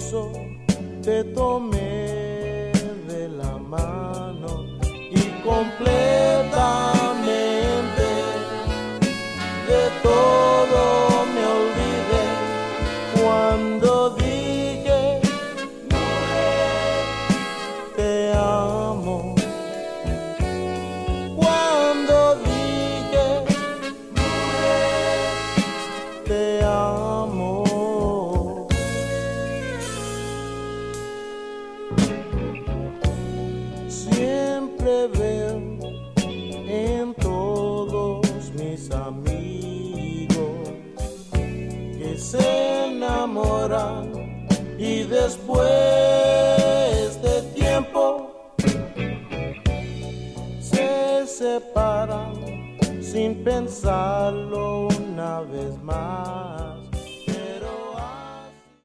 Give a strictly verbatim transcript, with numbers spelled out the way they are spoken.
orgulloso te tomé de la mano y completamente de todo me olvidé cuando dije mujer, te amo. Cuando dije mujer, te amo. Siempre veo en todos mis amigos que se enamoran y después de tiempo se separan sin pensarlo una vez más.